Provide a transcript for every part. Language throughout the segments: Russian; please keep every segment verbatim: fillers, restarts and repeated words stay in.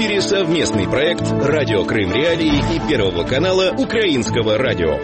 эфире совместный проект «Радио Крым Реалии» и Первого канала Украинского радио.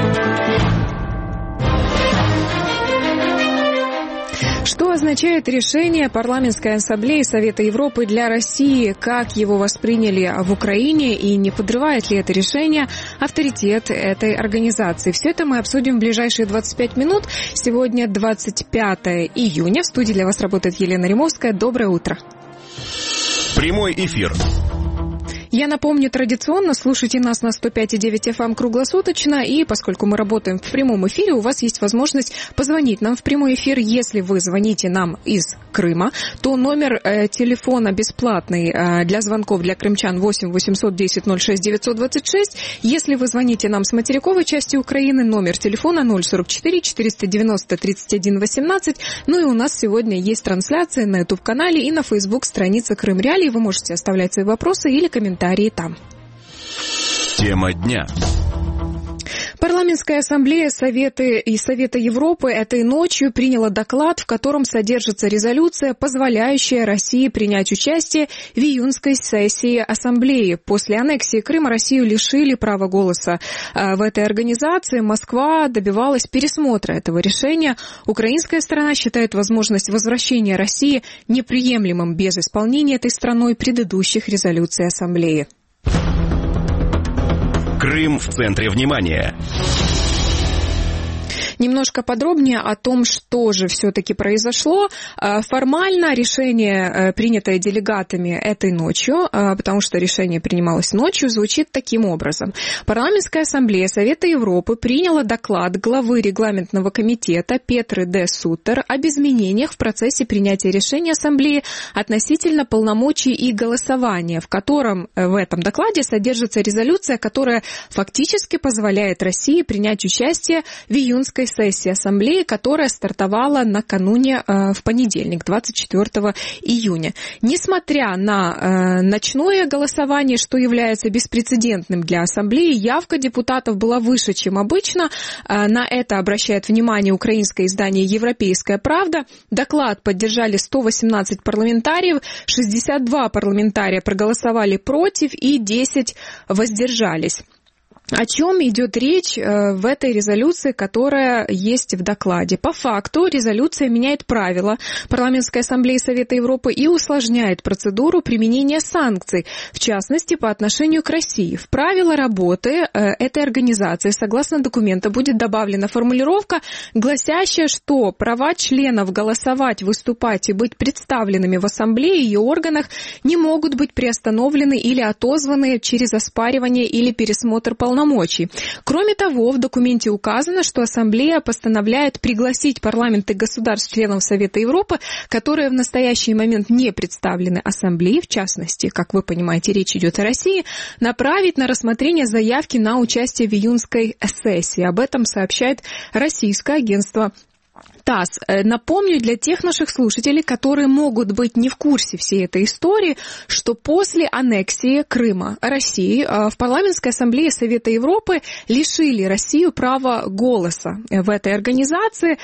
Что означает решение Парламентской ассамблеи Совета Европы для России? Как его восприняли в Украине и не подрывает ли это решение авторитет этой организации? Все это мы обсудим в ближайшие двадцать пять минут. Сегодня двадцать пятое июня. В студии для вас работает Елена Римовская. Доброе утро. Прямой эфир. Я напомню, традиционно слушайте нас на сто пять и девять эф эм круглосуточно, и поскольку мы работаем в прямом эфире, у вас есть возможность позвонить нам в прямой эфир. Если вы звоните нам из Крыма, то номер э, телефона бесплатный э, для звонков для крымчан восемь восемьсот десять ноль шесть девятьсот двадцать шесть. Если вы звоните нам с материковой части Украины, номер телефона ноль сорок четыре четыреста девяносто тридцать один восемнадцать. Ну и у нас сегодня есть трансляция на YouTube-канале и на Facebook странице Крым Реалии. Вы можете оставлять свои вопросы или комментарии там. Тема дня. Парламентская ассамблея Совета и Совета Европы этой ночью приняла доклад, в котором содержится резолюция, позволяющая России принять участие в июньской сессии ассамблеи. После аннексии Крыма Россию лишили права голоса в этой организации. Москва добивалась пересмотра этого решения. Украинская сторона считает возможность возвращения России неприемлемым без исполнения этой страной предыдущих резолюций ассамблеи. Крым в центре внимания. Немножко подробнее о том, что же все-таки произошло. Формально решение, принятое делегатами этой ночью, потому что решение принималось ночью, звучит таким образом. Парламентская ассамблея Совета Европы приняла доклад главы регламентного комитета Петры де Сутер об изменениях в процессе принятия решения ассамблеи относительно полномочий и голосования, в котором в этом докладе содержится резолюция, которая фактически позволяет России принять участие в июньской сессии ассамблеи, которая стартовала накануне э, в понедельник, двадцать четвёртого июня. Несмотря на э, ночное голосование, что является беспрецедентным для ассамблеи, явка депутатов была выше, чем обычно. Э, на это обращает внимание украинское издание «Европейская правда». Доклад поддержали сто восемнадцать парламентариев, шестьдесят два парламентария проголосовали против и десять воздержались. О чем идет речь в этой резолюции, которая есть в докладе? По факту резолюция меняет правила Парламентской ассамблеи Совета Европы и усложняет процедуру применения санкций, в частности, по отношению к России. В правила работы этой организации, согласно документу, будет добавлена формулировка, гласящая, что права членов голосовать, выступать и быть представленными в ассамблее и ее органах не могут быть приостановлены или отозваны через оспаривание или пересмотр полномочий. Кроме того, в документе указано, что Ассамблея постановляет пригласить парламенты государств-членов Совета Европы, которые в настоящий момент не представлены Ассамблее, в частности, как вы понимаете, речь идет о России, направить на рассмотрение заявки на участие в июньской сессии. Об этом сообщает российское агентство ТАСС. Напомню для тех наших слушателей, которые могут быть не в курсе всей этой истории, что после аннексии Крыма России в Парламентской ассамблее Совета Европы лишили Россию права голоса в этой организации.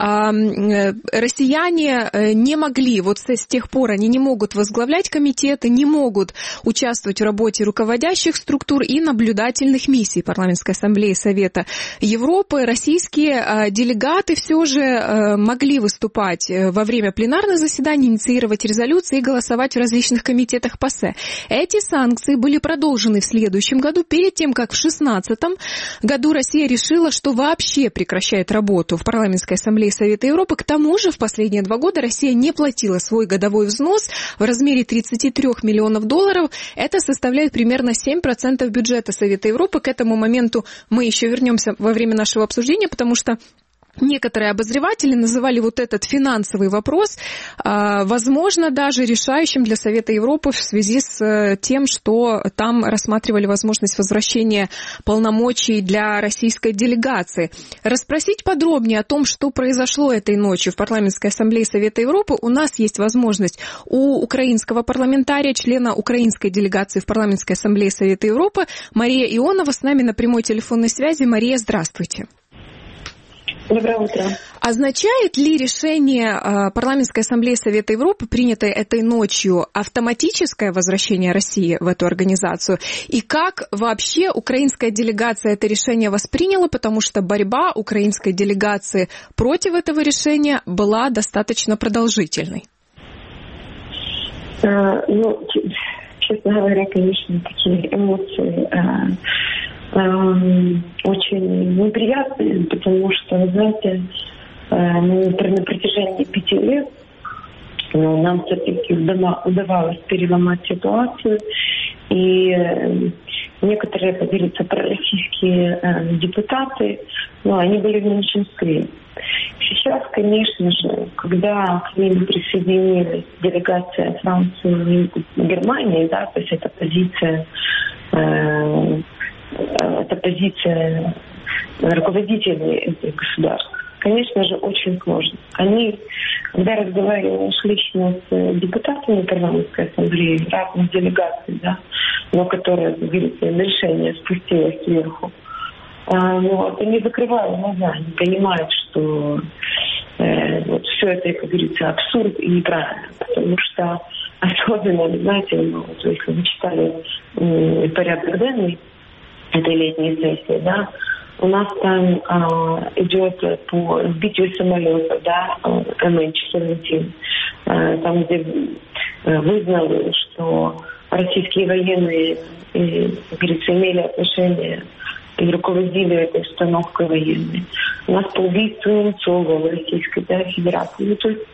Россияне не могли, вот с тех пор они не могут возглавлять комитеты, не могут участвовать в работе руководящих структур и наблюдательных миссий Парламентской ассамблеи Совета Европы. Российские делегаты все же могли выступать во время пленарных заседаний, инициировать резолюции и голосовать в различных комитетах ПАСЕ. Эти санкции были продолжены в следующем году, перед тем, как в две тысячи шестнадцатом году Россия решила, что вообще прекращает работу в Парламентской ассамблее Совета Европы. К тому же в последние два года Россия не платила свой годовой взнос в размере тридцать три миллионов долларов. Это составляет примерно семь процентов бюджета Совета Европы. К этому моменту мы еще вернемся во время нашего обсуждения, потому что некоторые обозреватели называли вот этот финансовый вопрос, возможно, даже решающим для Совета Европы в связи с тем, что там рассматривали возможность возвращения полномочий для российской делегации. Расспросить подробнее о том, что произошло этой ночью в Парламентской ассамблее Совета Европы, у нас есть возможность у украинского парламентария, члена украинской делегации в Парламентской ассамблее Совета Европы Мария Ионова с нами на прямой телефонной связи. Мария, здравствуйте. Доброе утро. Означает ли решение Парламентской ассамблеи Совета Европы, принятое этой ночью, автоматическое возвращение России в эту организацию? И как вообще украинская делегация это решение восприняла, потому что борьба украинской делегации против этого решения была достаточно продолжительной? А, ну, честно говоря, конечно, такие эмоции а, а, очень неприятные, потому что, вы знаете, мы на протяжении пяти лет ну, нам все-таки удавалось переломать ситуацию, и некоторые, как говорится, пророссийские э, депутаты, ну, они были в меньшинстве. Сейчас, конечно же, когда к ним присоединилась делегация Франции и Германии, да, то есть это позиция, э, это позиция руководителей этих государств, конечно же, очень сложно. Они, когда разговариваешь лично с депутатами парламентской ассамблеи, разных делегаций, да, но которые, как говорится, решение спустилось сверху, а, вот, они закрывают глаза, они понимают, что э, вот все это, как говорится, абсурд и неправильно, потому что особенно, вы знаете, ну, вот, если вы читали э, порядок денный этой летней сессии, да, у нас там а, идет по сбитию самолета, да, эм эйч семнадцать, а, там, где вызнали, что российские военные, и, как говорится, имели отношение и руководили этой установкой военной. У нас по убийству Немцова в Российской да, Федерации. Ну, то есть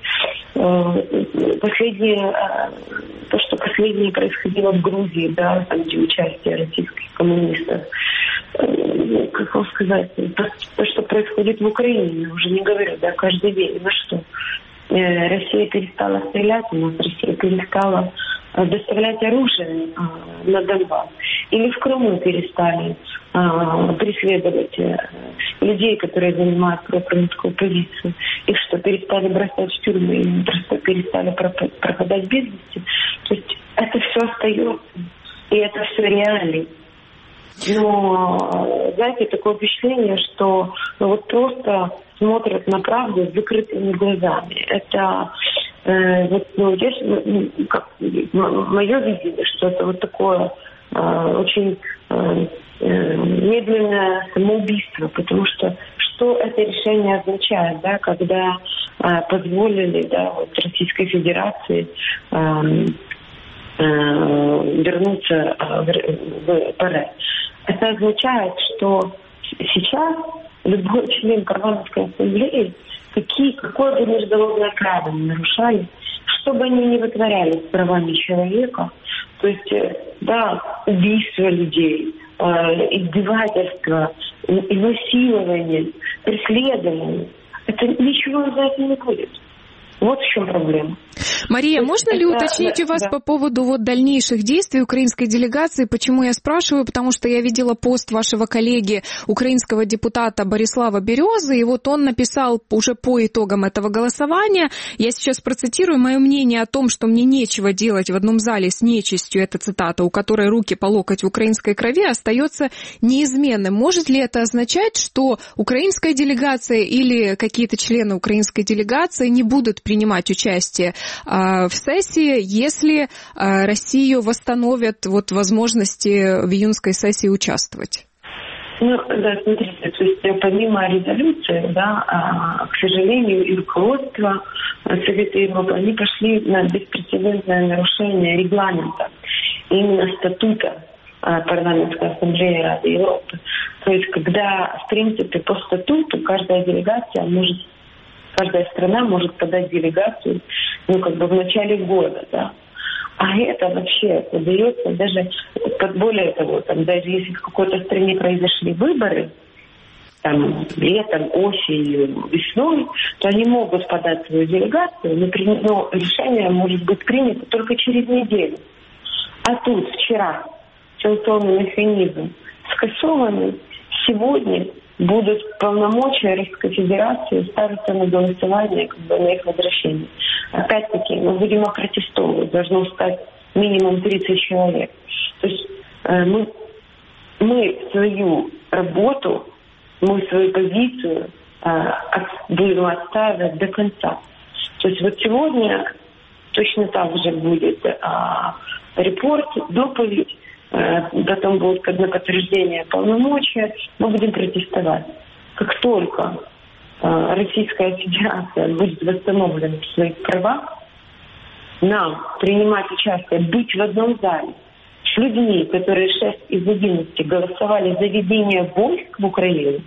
э, последнее, э, то, что последнее происходило в Грузии, да, там, где участие российских коммунистов, э, как вам сказать, то, то, что происходит в Украине, я уже не говорю, да, каждый день. Ну что, э, Россия перестала стрелять, у нас Россия перестала доставлять оружие а, на Донбасс. Или в Крыму перестали а, преследовать а, людей, которые занимают пропагандистскую позицию. Их что, перестали бросать в тюрьмы или просто перестали пропадать без вести. То есть это все остается. И это все реалии. Но, знаете, такое впечатление, что ну, вот просто смотрят на правду с закрытыми глазами. Это э, вот, ну, здесь, ну, как, мое видение, что это вот такое э, очень э, э, медленное самоубийство, потому что что это решение означает, да, когда э, позволили, да, вот Российской Федерации э, э, вернуться э, в ПР. Это означает, что сейчас любой член парламентской ассамблеи, какие, какое бы международное право не нарушали, что бы они ни вытворяли с правами человека, то есть, да, убийство людей, э, издевательство, изнасилование, преследование, это ничего из этого не будет. Вот в чем проблема. Мария, можно ли уточнить у вас да. по поводу вот дальнейших действий украинской делегации? Почему я спрашиваю? Потому что я видела пост вашего коллеги, украинского депутата Борислава Березы, и вот он написал уже по итогам этого голосования, я сейчас процитирую, мое мнение о том, что мне нечего делать в одном зале с нечистью, это цитата, у которой руки по локоть в украинской крови, остается неизменным. Может ли это означать, что украинская делегация или какие-то члены украинской делегации не будут принимать участие в сессии, если Россию восстановят вот возможности в июньской сессии участвовать? Ну, да, смотрите, то есть помимо резолюции, да, к сожалению, и руководство Совета Европы, они пошли на беспрецедентное нарушение регламента, именно статута Парламентской ассамблеи Рады Европы. То есть, когда, в принципе, по статуту каждая делегация может Каждая страна может подать делегацию, ну, как бы в начале года, да. А это вообще подается даже, более того, там, даже если в какой-то стране произошли выборы, там, летом, осенью, весной, то они могут подать свою делегацию, но решение может быть принято только через неделю. А тут вчера санкционный механизм скасованный, сегодня будут полномочия Российской Федерации ставиться на голосование, как бы, на их возвращение. Опять-таки, мы будем опротестовывать, должно стать минимум тридцать человек. То есть э, мы, мы свою работу, мы свою позицию будем отстаивать до конца. То есть вот сегодня точно так же будет а, репорт, доповедь, а, потом будет как на подтверждение полномочия, мы будем протестовать. Как только а, Российская Федерация будет восстановлена в своих правах, нам принимать участие, быть в одном зале с людьми, которые шесть из одиннадцати голосовали за введение войск в Украину,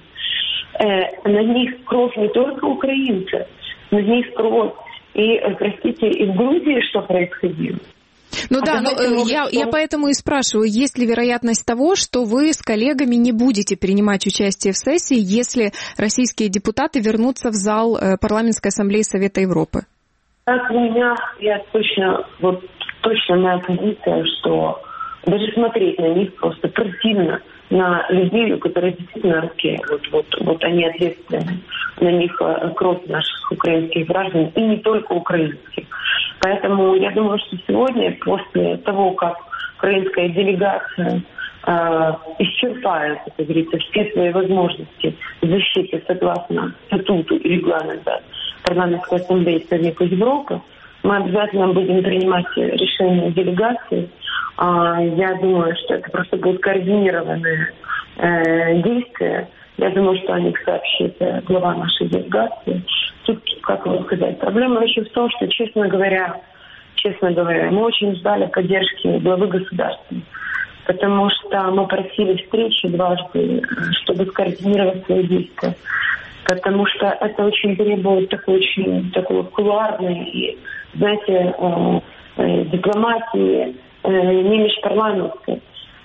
э, на них кровь не только украинцев, на них кровь и, простите, и в Грузии что происходило. Ну а да, но э, я, я поэтому и спрашиваю, есть ли вероятность того, что вы с коллегами не будете принимать участие в сессии, если российские депутаты вернутся в зал э, Парламентской ассамблеи Совета Европы? Как у меня, я точно, вот точно моя позиция, что даже смотреть на них просто противно, на людей, которые действительно русские, вот, вот, вот они ответственны, на них кровь наших украинских граждан, и не только украинских. Поэтому я думаю, что сегодня, после того, как украинская делегация э, исчерпает, как говорится, все свои возможности защиты согласно статуту и регламента Парламентской ассамблеи Совета Европы, мы обязательно будем принимать решения делегации. Я думаю, что это просто будут координированные э, действия. Я думаю, что о них сообщит глава нашей делегации. Тут, как вам сказать, проблема еще в том, что, честно говоря, честно говоря, мы очень ждали поддержки главы государства, потому что мы просили встречи дважды, чтобы скоординировать свои действия. Потому что это очень требует такой очень такой кулуарной и, знаете, э, э, дипломатии, не межпарламентской,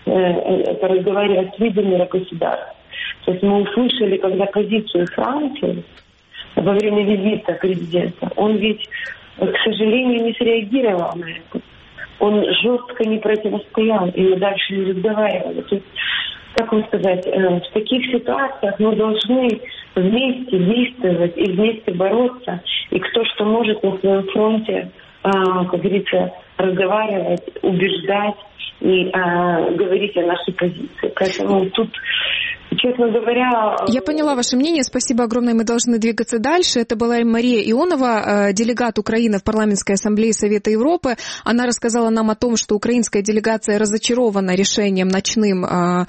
это разговаривать с лидерами государств. То есть мы услышали, когда позицию Франции во время визита президента, он ведь, к сожалению, не среагировал на это. Он жестко не противостоял, и мы дальше не разговаривали. То есть, как вам сказать, в таких ситуациях мы должны вместе действовать и вместе бороться, и кто что может на своем фронте, как говорится, разговаривать, убеждать и а, говорить о нашей позиции. Поэтому тут, честно говоря... Я поняла ваше мнение. Спасибо огромное. Мы должны двигаться дальше. Это была Мария Ионова, делегат Украины в Парламентской ассамблее Совета Европы. Она рассказала нам о том, что украинская делегация разочарована решением ночным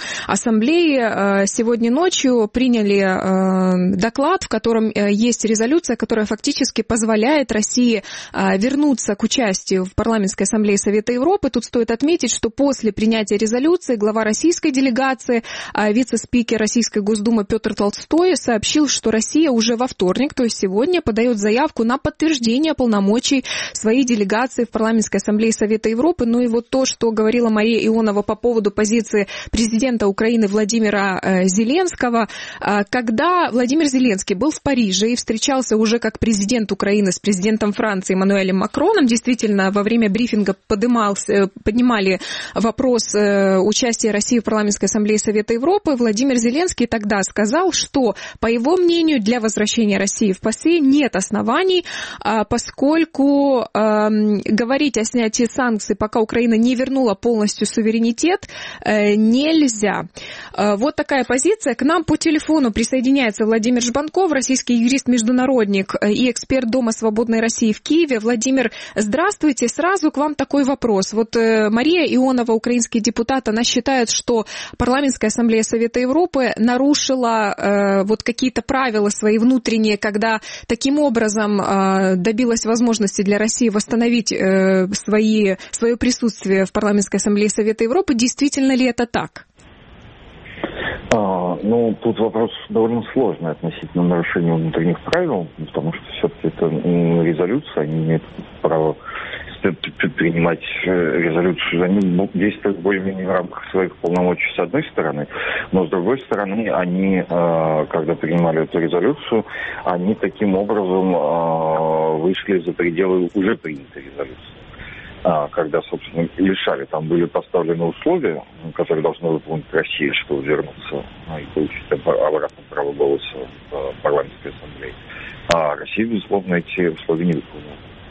ассамблеи. Сегодня ночью приняли доклад, в котором есть резолюция, которая фактически позволяет России вернуться к участию в Парламентской ассамблее Совета Европы. Тут стоит отметить, что после принятия резолюции глава российской делегации, вице-спикер Российской Госдумы Петр Толстой сообщил, что Россия уже во вторник, то есть сегодня, подает заявку на подтверждение полномочий своей делегации в Парламентской ассамблее Совета Европы. Ну и вот то, что говорила Мария Ионова по поводу позиции президента Украины Владимира Зеленского. Когда Владимир Зеленский был в Париже и встречался уже как президент Украины с президентом Франции Эммануэлем Макроном, действительно, во время брифинга поднимался, поднимали вопрос участия России в Парламентской ассамблее Совета Европы, Владимир Зеленский тогда сказал, что, по его мнению, для возвращения России в ПАСЕ нет оснований, поскольку э, говорить о снятии санкций, пока Украина не вернула полностью суверенитет, э, нельзя. Э, вот такая позиция. К нам по телефону присоединяется Владимир Жбанков, российский юрист-международник и эксперт Дома свободной России в Киеве. Владимир, здравствуйте. Сразу к вам такой вопрос. Вот э, Мария Ионова, украинский депутат, она считает, что Парламентская ассамблея Совета Европы нарушила э, вот какие-то правила свои внутренние, когда таким образом э, добилась возможности для России восстановить э, свои, свое присутствие в Парламентской ассамблее Совета Европы. Действительно ли это так? А, ну, тут вопрос довольно сложный относительно нарушения внутренних правил, потому что все-таки это резолюция, они имеют право принимать резолюцию, они действуют более-менее в рамках своих полномочий с одной стороны, но с другой стороны, они, когда принимали эту резолюцию, они таким образом вышли за пределы уже принятой резолюции. Когда, собственно, решали, там были поставлены условия, которые должны выполнить Россия, чтобы вернуться и получить обратно право голоса в парламентской ассамблее. А Россия, безусловно, эти условия не выполнила.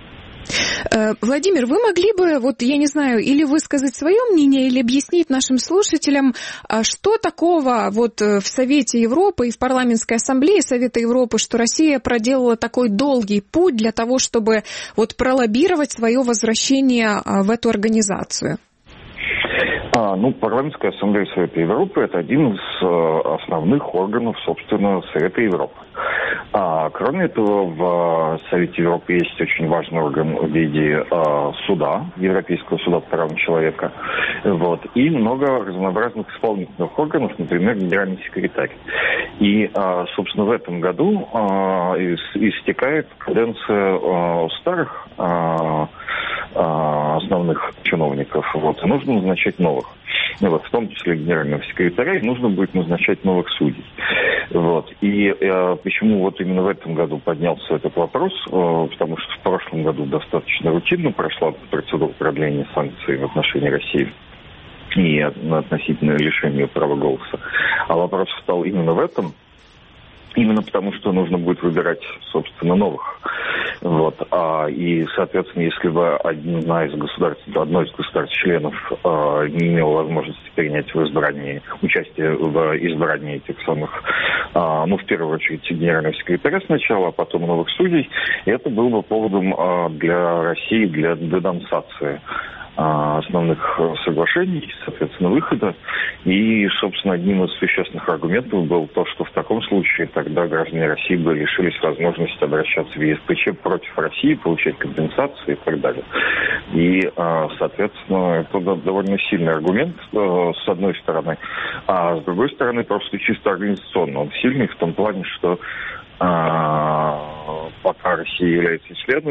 Владимир, вы могли бы, вот я не знаю, или высказать свое мнение, или объяснить нашим слушателям, что такого вот в Совете Европы и в Парламентской Ассамблее Совета Европы, что Россия проделала такой долгий путь для того, чтобы вот пролоббировать свое возвращение в эту организацию? А, ну, Парламентская Ассамблея Совета Европы – это один из э, основных органов, собственно, Совета Европы. А, кроме этого, в Совете Европы есть очень важный орган в виде э, суда, Европейского суда по правам человека, вот, и много разнообразных исполнительных органов, например, генеральный секретарь. И, э, собственно, в этом году э, истекает каденция э, старых э, основных чиновников, вот, и нужно назначать новых. Ну, вот, в том числе генерального секретаря, и нужно будет назначать новых судей. Вот. И э, почему вот именно в этом году поднялся этот вопрос, э, потому что в прошлом году достаточно рутинно прошла процедура продления санкций в отношении России и относительно лишения права голоса. А вопрос стал именно в этом. Именно потому, что нужно будет выбирать, собственно, новых. Вот. А, и, соответственно, если бы одна из государств, одно из государств-членов а, не имело возможности принять в избрании, участие в избрании этих самых, а, ну, в первую очередь, генерального секретаря сначала, а потом новых судей, это было бы поводом а, для России, для денонсации основных соглашений, соответственно, выхода. И, собственно, одним из существенных аргументов был то, что в таком случае тогда граждане России бы лишились возможности обращаться в ЕСПЧ против России, получать компенсации и так далее. И, соответственно, это довольно сильный аргумент, с одной стороны. А с другой стороны, просто чисто организационно. Он сильный в том плане, что пока Россия является членом,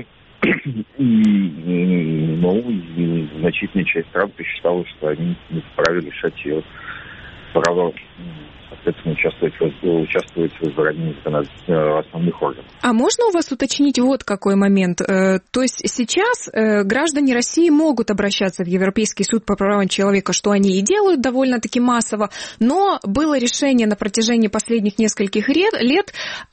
и, ну, и значительная часть стран посчитала, что они не вправе лишать ее права, соответственно, участвовать, участвовать в избрании основных органов. А можно у вас уточнить вот какой момент? То есть сейчас граждане России могут обращаться в Европейский суд по правам человека, что они и делают довольно-таки массово, но было решение на протяжении последних нескольких лет,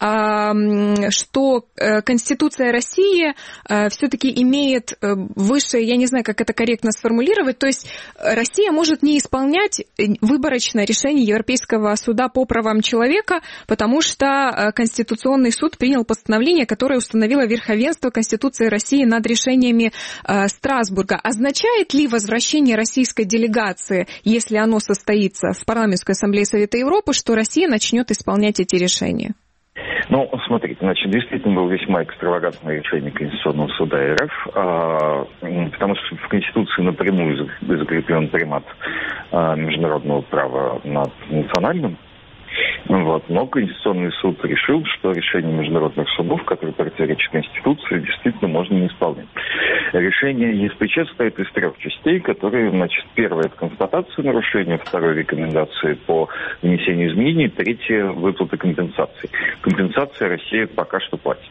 что Конституция России все-таки имеет высшее, я не знаю, как это корректно сформулировать, то есть Россия может не исполнять выборочное решение Европейского суда по правам человека, потому что Конституционный суд принял постановление, которое установило верховенство Конституции России над решениями Страсбурга. Означает ли возвращение российской делегации, если оно состоится в Парламентской Ассамблее Совета Европы, что Россия начнет исполнять эти решения? Ну, смотрите, значит, действительно было весьма экстравагантное решение Конституционного суда РФ, а, потому что в Конституции напрямую закреплен примат а, международного права над национальным. Вот. Но Конституционный суд решил, что решение международных судов, которые противоречат Конституции, действительно можно не исполнять. Решение ЕСПЧ состоит из трех частей, которые, значит, первая – это констатация нарушения, вторая – рекомендации по внесению изменений, третья – выплата компенсаций. Компенсация Россия пока что платит.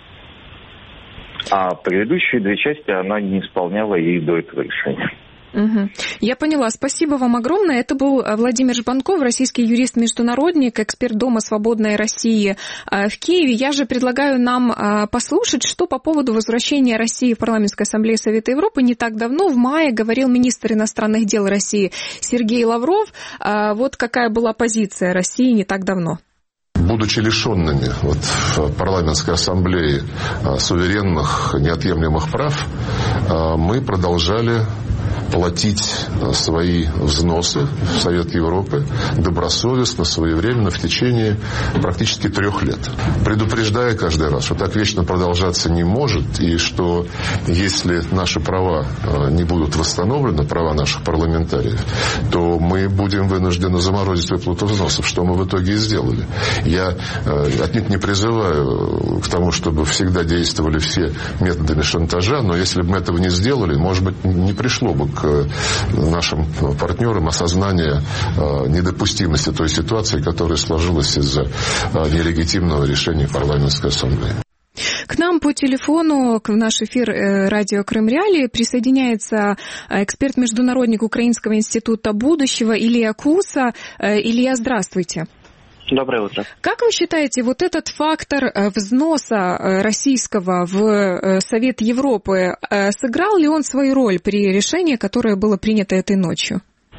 А предыдущие две части она не исполняла и до этого решения. Угу. Я поняла. Спасибо вам огромное. Это был Владимир Жбанков, российский юрист-международник, эксперт Дома свободной России в Киеве. Я же предлагаю нам послушать, что по поводу возвращения России в Парламентской Ассамблее Совета Европы не так давно, в мае, говорил министр иностранных дел России Сергей Лавров. Вот какая была позиция России не так давно. Будучи лишенными вот, в парламентской ассамблее суверенных, неотъемлемых прав, мы продолжали платить свои взносы в Совет Европы добросовестно, своевременно в течение практически трех лет. Предупреждая каждый раз, что так вечно продолжаться не может, и что если наши права не будут восстановлены, права наших парламентариев, то мы будем вынуждены заморозить выплату взносов, что мы в итоге и сделали. Я отнюдь не призываю к тому, чтобы всегда действовали все методами шантажа, но если бы мы этого не сделали, может быть, не пришло бы к нашим партнерам осознание недопустимости той ситуации, которая сложилась из-за нелегитимного решения парламентской ассамблеи. К нам по телефону, в наш эфир радио Крым Реалии присоединяется эксперт-международник Украинского института будущего Илья Куса. Илья, здравствуйте. Доброе утро. Как вы считаете, вот этот фактор взноса российского в Совет Европы, сыграл ли он свою роль при решении, которое было принято этой ночью?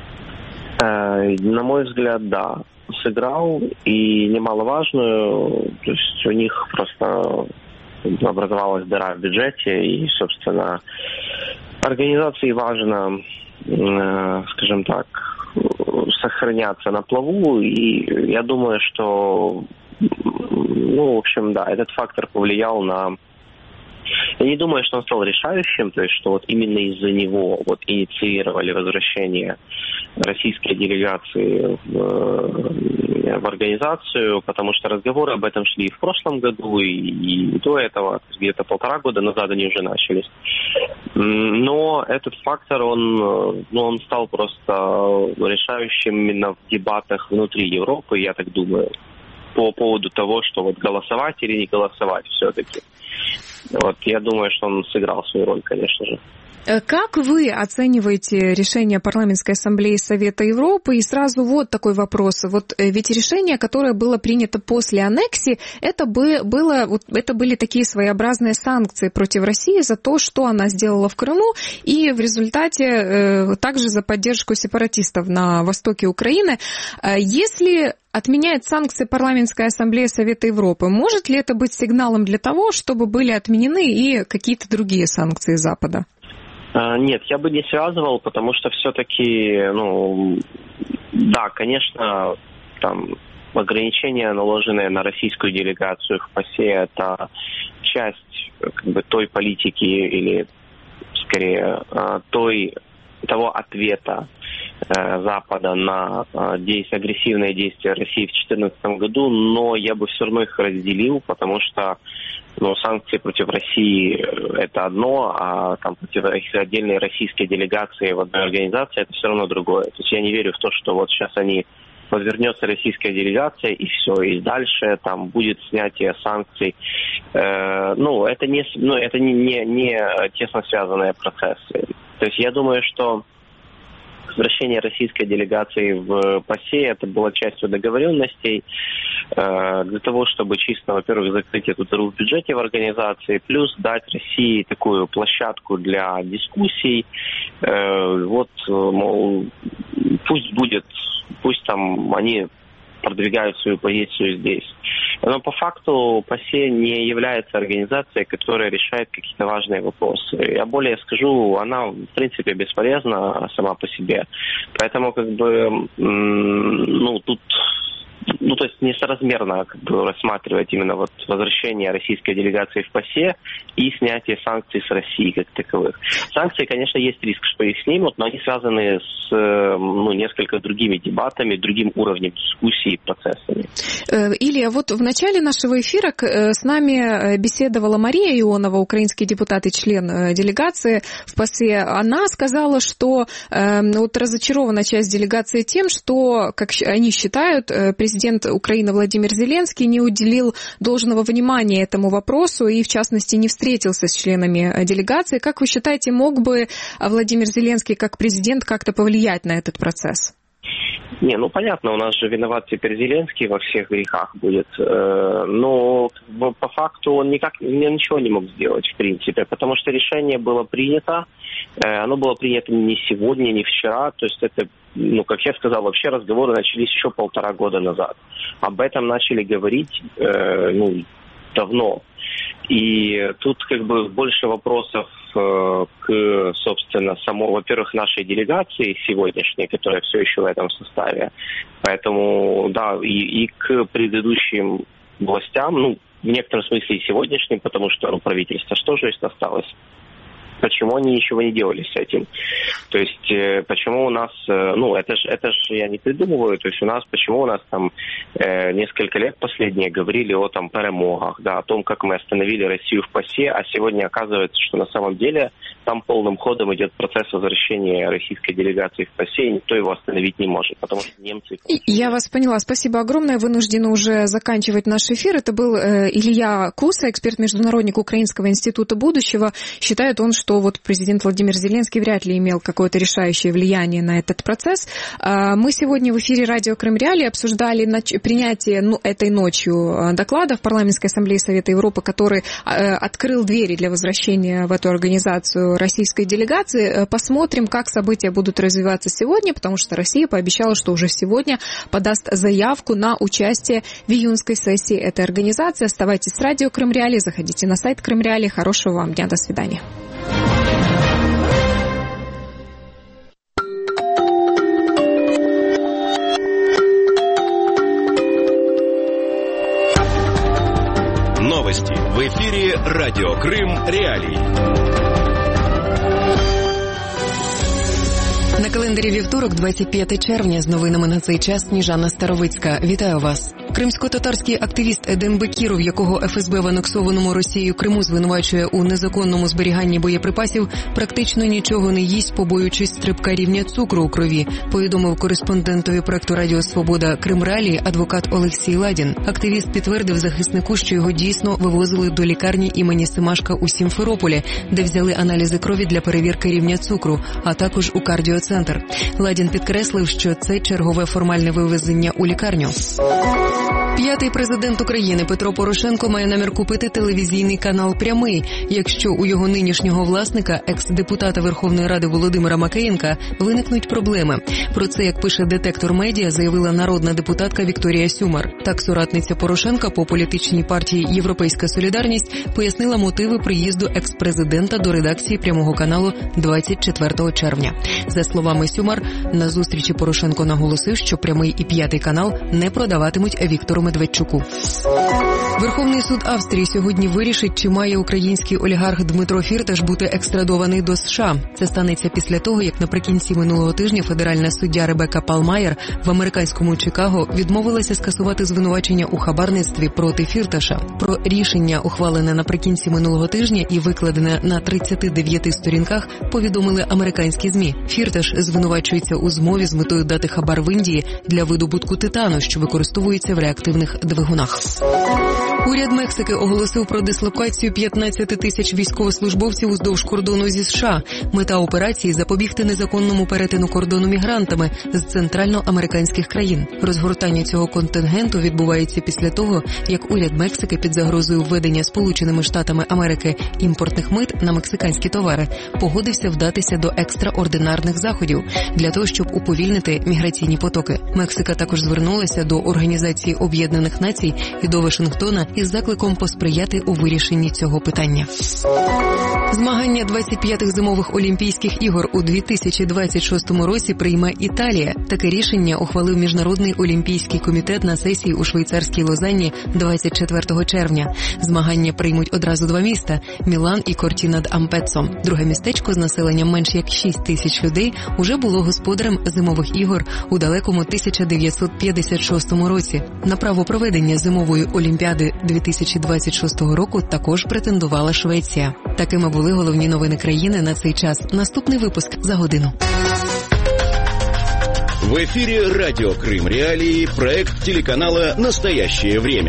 На мой взгляд, да, сыграл, и немаловажную. То есть у них просто образовалась дыра в бюджете, и, собственно, организации важно, скажем так, сохраняться на плаву, и я думаю, что, ну, в общем, да, этот фактор повлиял на... Я не думаю, что он стал решающим, то есть, что вот именно из-за него вот инициировали возвращение российской делегации в, в организацию, потому что разговоры об этом шли и в прошлом году, и, и до этого, где-то полтора года назад они уже начались. Но этот фактор, он, ну, он стал просто решающим именно в дебатах внутри Европы, я так думаю, по поводу того, что вот голосовать или не голосовать все-таки. Вот, я думаю, что он сыграл свою роль, конечно же. Как вы оцениваете решение Парламентской ассамблеи Совета Европы? И сразу вот такой вопрос. Вот ведь решение, которое было принято после аннексии, это, бы, было, вот, это были такие своеобразные санкции против России за то, что она сделала в Крыму, и в результате э, также за поддержку сепаратистов на востоке Украины. Если отменяет санкции Парламентская ассамблея Совета Европы, может ли это быть сигналом для того, чтобы были отменены и какие-то другие санкции Запада? Нет, я бы не связывал, потому что все-таки, ну, да, конечно, там ограничения, наложенные на российскую делегацию в ПАСЕ, это часть как бы той политики или, скорее, той, того ответа Запада на действия, агрессивные действия России в две тысячи четырнадцатом году, но я бы все равно их разделил, потому что, ну, санкции против России – это одно, а там против отдельной российской делегации в одной организации – это все равно другое. То есть я не верю в то, что вот сейчас они подвернется российская делегация, и все, и дальше там будет снятие санкций. Э, ну, это не, ну, это не, не, не тесно связанные процессы. То есть я думаю, что возвращение российской делегации в ПАСЕ это было частью договоренностей э, для того, чтобы чисто, во-первых, закрыть эту дыру в бюджете в организации, плюс дать России такую площадку для дискуссий. Э, вот, мол, пусть будет, пусть там они продвигают свою позицию здесь. Но по факту ПАСЕ не является организацией, которая решает какие-то важные вопросы. Я более скажу, она в принципе бесполезна сама по себе. Поэтому как бы, ну, тут, ну, то есть несоразмерно как бы рассматривать именно вот возвращение российской делегации в ПАСЕ и снятие санкций с России как таковых. Санкции, конечно, есть риск, что их снимут, но они связаны с, ну, несколько другими дебатами, другим уровнем дискуссий и процессами. Илья, вот в начале нашего эфира с нами беседовала Мария Ионова, украинский депутат и член делегации в ПАСЕ. Она сказала, что вот разочарована часть делегации тем, что, как они считают, президент Украины Владимир Зеленский не уделил должного внимания этому вопросу и, в частности, не встретился с членами делегации. Как вы считаете, мог бы Владимир Зеленский как президент как-то повлиять на этот процесс? Не, ну понятно, у нас же виноват теперь Зеленский во всех грехах будет, но по факту он никак ничего не мог сделать, в принципе, потому что решение было принято, оно было принято не сегодня, не вчера, то есть это, ну, как я сказал, вообще разговоры начались еще полтора года назад. Об этом начали говорить, ну, давно. И тут как бы больше вопросов к, собственно, самой, во-первых, нашей делегации сегодняшней, которая все еще в этом составе. Поэтому, да, и, и к предыдущим властям, ну, в некотором смысле и сегодняшним, потому что, ну, правительство что же осталось? Почему они ничего не делали с этим? То есть, э, почему у нас, э, ну, это же это ж я не придумываю, то есть у нас, почему у нас там э, несколько лет последние говорили о там перемогах, да, о том, как мы остановили Россию в ПАСЕ, а сегодня оказывается, что на самом деле там полным ходом идет процесс возвращения российской делегации в ПАСЕ, и никто его остановить не может, потому что немцы... Я вас поняла, спасибо огромное, вынуждена уже заканчивать наш эфир. Это был э, Илья Куса, эксперт-международник Украинского института будущего. Считает он, что что вот президент Владимир Зеленский вряд ли имел какое-то решающее влияние на этот процесс. Мы сегодня в эфире радио Крым Реалии обсуждали принятие ну, этой ночью доклада в Парламентской ассамблее Совета Европы, который открыл двери для возвращения в эту организацию российской делегации. Посмотрим, как события будут развиваться сегодня, потому что Россия пообещала, что уже сегодня подаст заявку на участие в июньской сессии этой организации. Оставайтесь с радио Крым Реалии, заходите на сайт Крым Реалии. Хорошего вам дня, до свидания. Новости в эфире радио Крым Реалии. На календарі вівторок, двадцять п'яте червня, з новинами на цей час Сніжана Старовицька. Вітаю вас. Кримсько-татарський активіст Едем Бекіров, якого еф ес бе в анексованому Росією Криму звинувачує у незаконному зберіганні боєприпасів, практично нічого не їсть, побоюючись стрибка рівня цукру у крові, повідомив кореспондентові проекту Радіо Свобода Крим Реалії адвокат Олексій Ладін. Активіст підтвердив захиснику, що його дійсно вивозили до лікарні імені Семашка у Сімферополі, де взяли аналізи крові для перевірки рівня цукру, а також у кардіоцентр. Ладін підкреслив, що це чергове формальне вивезення у лікарню. П'ятий президент України Петро Порошенко має намір купити телевізійний канал «Прямий», якщо у його нинішнього власника, екс-депутата Верховної Ради Володимира Макеєнка, виникнуть проблеми. Про це, як пише «Детектор Медіа», заявила народна депутатка Вікторія Сюмар. Так, соратниця Порошенка по політичній партії «Європейська солідарність» пояснила мотиви приїзду екс-президента до редакції «Прямого» каналу двадцять четвертого червня. За словами Сюмар, на зустрічі Порошенко наголосив, що «Прямий» і «П'ятий» канал не продаватимуть Віктору Медведчуку. Верховний суд Австрії сьогодні вирішить, чи має український олігарх Дмитро Фірташ бути екстрадований до США. Це станеться після того, як наприкінці минулого тижня федеральна суддя Ребека Палмаєр в американському Чикаго відмовилася скасувати звинувачення у хабарництві проти Фірташа. Про рішення, ухвалене наприкінці минулого тижня і викладене на тридцяти дев'яти сторінках, повідомили американські ЗМІ. Фірташ звинувачується у змові з метою дати хабар в Індії для видобутку титану, що використовується в реактивних двигунах. Уряд Мексики оголосив про дислокацію п'ятнадцяти тисяч військовослужбовців уздовж кордону зі США. Мета операції – запобігти незаконному перетину кордону мігрантами з центральноамериканських країн. Розгортання цього контингенту відбувається після того, як уряд Мексики під загрозою введення Сполученими Штатами Америки імпортних мит на мексиканські товари погодився вдатися до екстраординарних заходів для того, щоб уповільнити міграційні потоки. Мексика також звернулася до Організації Об'єднаних Націй і до Вашингтона із закликом посприяти у вирішенні цього питання. Змагання двадцять п'ятих зимових Олімпійських ігор у дві тисячі двадцять шостому році прийме Італія. Таке рішення ухвалив Міжнародний олімпійський комітет на сесії у швейцарській Лозанні двадцять четвертого червня. Змагання приймуть одразу два міста – Мілан і Кортіна д'Ампеццо. Друге містечко з населенням менш як шість тисяч людей уже було господарем зимових ігор у далекому тисяча дев'ятсот п'ятдесят шостому році. На право проведення зимової Олімпіади дві тисячі двадцять шостого року також претендувала Швеція. Такими були головні новини країни на цей час. Наступний випуск за годину. В эфире радио Крым Реалии, проект телеканала «Настоящее время».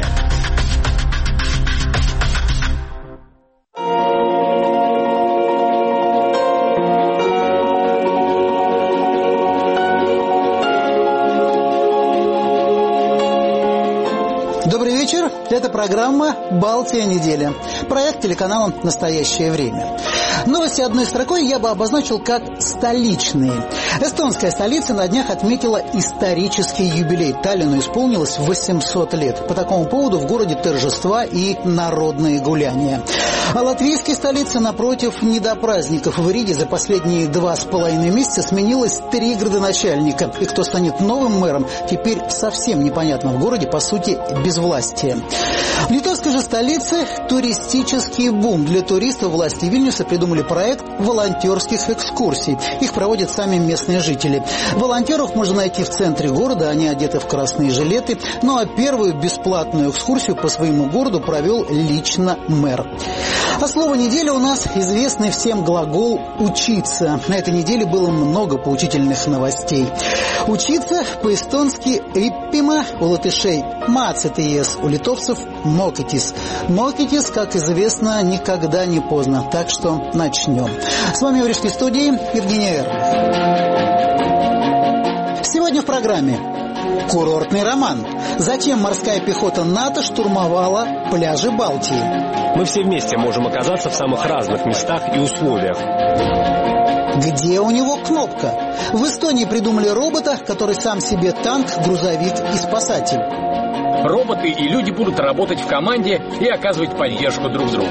Добрый вечер. Это программа «Балтия недели». Проект телеканала «Настоящее время». Новости одной строкой я бы обозначил как столичные. Эстонская столица на днях отметила исторический юбилей. Таллину исполнилось восемьсот лет. По такому поводу в городе торжества и народные гуляния. А латвийской столице, напротив, не до праздников. В Риге за последние два с половиной месяца сменилось три градоначальника. И кто станет новым мэром, теперь совсем непонятно. В городе, по сути, безвластие. В литовской же столице туристический бум. Для туристов власти Вильнюса придумали проект волонтерских экскурсий. Их проводят сами местные жители. Волонтеров можно найти в центре города, они одеты в красные жилеты. Ну а первую бесплатную экскурсию по своему городу провел лично мэр. А слово недели у нас известный всем глагол «учиться». На этой неделе было много поучительных новостей. Учиться по-эстонски «риппима», у латышей «мацетиес», у литовцев «мокитис». «Мокитис», как известно, никогда не поздно, так что начнем. С вами в Рижской студии Евгений Р. Сегодня в программе курортный роман. Зачем морская пехота НАТО штурмовала пляжи Балтии? Мы все вместе можем оказаться в самых разных местах и условиях. Где у него кнопка? В Эстонии придумали робота, который сам себе танк, грузовик и спасатель. Роботы и люди будут работать в команде и оказывать поддержку друг другу.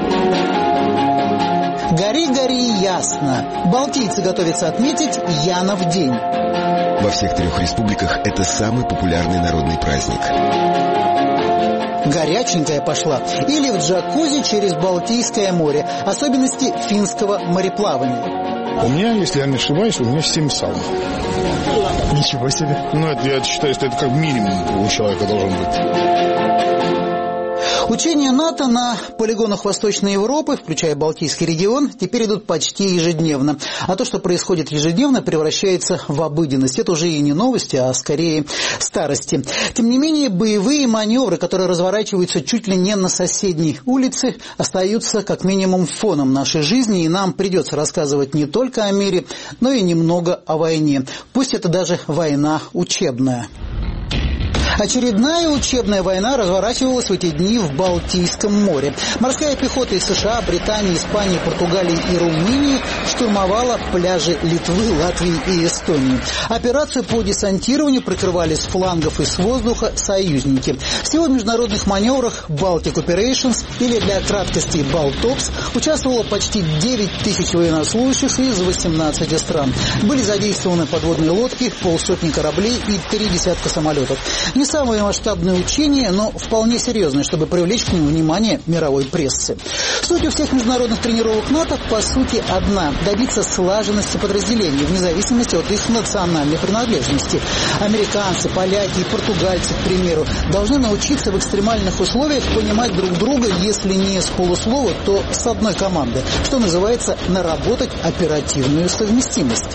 Гори, гори, ясно. Балтийцы готовятся отметить Янов день. Во всех трех республиках это самый популярный народный праздник. Горяченькая пошла. Или в джакузи через Балтийское море. Особенности финского мореплавания. У меня, если я не ошибаюсь, у меня семь саун. Ничего себе. Ну, это, я считаю, что это как минимум у человека должен быть. Учения НАТО на полигонах Восточной Европы, включая Балтийский регион, теперь идут почти ежедневно. А то, что происходит ежедневно, превращается в обыденность. Это уже и не новости, а скорее старости. Тем не менее, боевые маневры, которые разворачиваются чуть ли не на соседней улице, остаются как минимум фоном нашей жизни, и нам придется рассказывать не только о мире, но и немного о войне. Пусть это даже война учебная. Очередная учебная война разворачивалась в эти дни в Балтийском море. Морская пехота из США, Британии, Испании, Португалии и Румынии штурмовала пляжи Литвы, Латвии и Эстонии. Операцию по десантированию прикрывали с флангов и с воздуха союзники. Всего в международных маневрах Baltic Operations, или для краткости Baltops, участвовало почти девять тысяч военнослужащих из восемнадцати стран. Были задействованы подводные лодки, полсотни кораблей и три десятка самолетов. Не самые масштабные учения, но вполне серьезные, чтобы привлечь к ним внимание мировой прессы. Суть у всех международных тренировок НАТО, по сути, одна – добиться слаженности подразделений, вне зависимости от их национальной принадлежности. Американцы, поляки и португальцы, к примеру, должны научиться в экстремальных условиях понимать друг друга, если не с полуслова, то с одной команды, что называется наработать оперативную совместимость.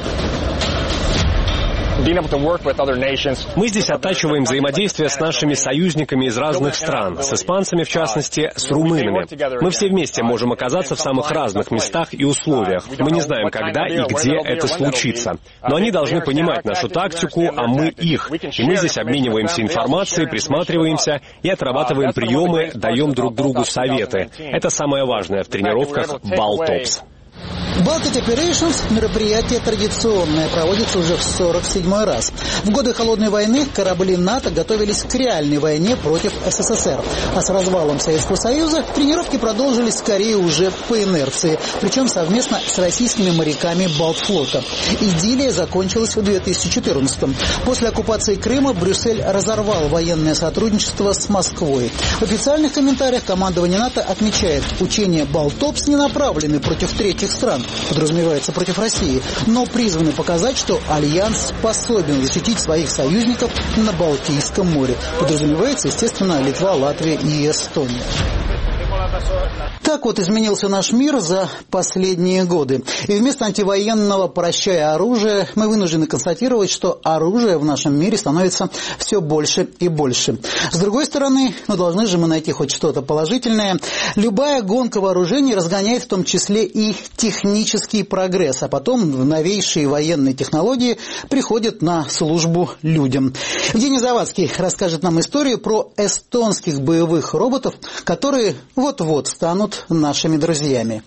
Мы здесь оттачиваем взаимодействие с нашими союзниками из разных стран, с испанцами, в частности, с румынами. Мы все вместе можем оказаться в самых разных местах и условиях. Мы не знаем, когда и где это случится. Но они должны понимать нашу тактику, а мы их. И мы здесь обмениваемся информацией, присматриваемся и отрабатываем приемы, даем друг другу советы. Это самое важное в тренировках Baltops. Baltic Operations – мероприятие традиционное, проводится уже в сорок седьмой раз. В годы Холодной войны корабли НАТО готовились к реальной войне против СССР. А с развалом Советского Союза тренировки продолжились скорее уже по инерции, причем совместно с российскими моряками Балтфлота. Идиллия закончилась в две тысячи четырнадцатом. После оккупации Крыма Брюссель разорвал военное сотрудничество с Москвой. В официальных комментариях командование НАТО отмечает, учения Baltops не направлены против третьих стран, подразумевается против России, но призваны показать, что Альянс способен защитить своих союзников на Балтийском море. Подразумевается, естественно, Литва, Латвия и Эстония. Так вот изменился наш мир за последние годы. И вместо антивоенного «прощай оружие» мы вынуждены констатировать, что оружия в нашем мире становится все больше и больше. С другой стороны, ну должны же мы найти хоть что-то положительное. Любая гонка вооружений разгоняет в том числе и технический прогресс, а потом новейшие военные технологии приходят на службу людям. Евгений Завадский расскажет нам историю про эстонских боевых роботов, которые вот-вот станут нашими друзьями.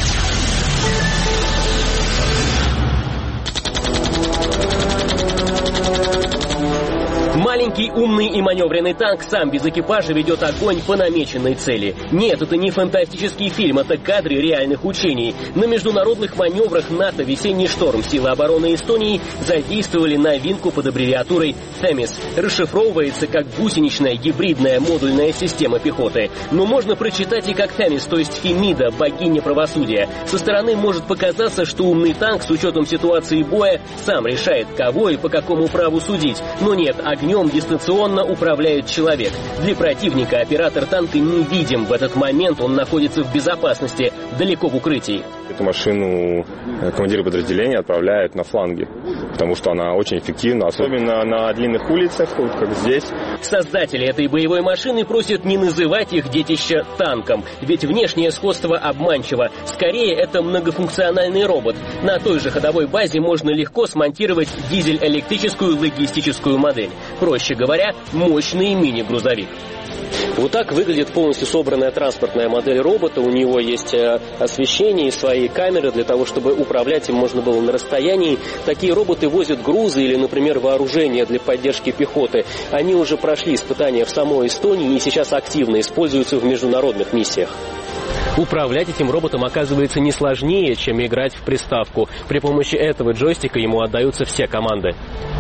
Маленький, умный и маневренный танк сам без экипажа ведет огонь по намеченной цели. Нет, это не фантастический фильм, это кадры реальных учений. На международных маневрах НАТО «Весенний шторм» силы обороны Эстонии задействовали новинку под аббревиатурой «Тэмис». Расшифровывается как гусеничная гибридная модульная система пехоты. Но можно прочитать и как «Тэмис», то есть Фемида, богиня правосудия. Со стороны может показаться, что умный танк с учетом ситуации боя сам решает, кого и по какому праву судить. Но нет, огнем, дистанционно управляет человек. Для противника оператор танка невидим. В этот момент он находится в безопасности, далеко в укрытии. Эту машину командиры подразделения отправляют на фланги, потому что она очень эффективна, особенно на длинных улицах, вот как здесь. Создатели этой боевой машины просят не называть их детище танком, ведь внешнее сходство обманчиво. Скорее, это многофункциональный робот. На той же ходовой базе можно легко смонтировать дизель-электрическую логистическую модель. Проще говоря, мощный мини-грузовик. Вот так выглядит полностью собранная транспортная модель робота. У него есть освещение и свои камеры для того, чтобы управлять им можно было на расстоянии. Такие роботы возят грузы или, например, вооружение для поддержки пехоты. Они уже прошли испытания в самой Эстонии и сейчас активно используются в международных миссиях. Управлять этим роботом оказывается не сложнее, чем играть в приставку. При помощи этого джойстика ему отдаются все команды.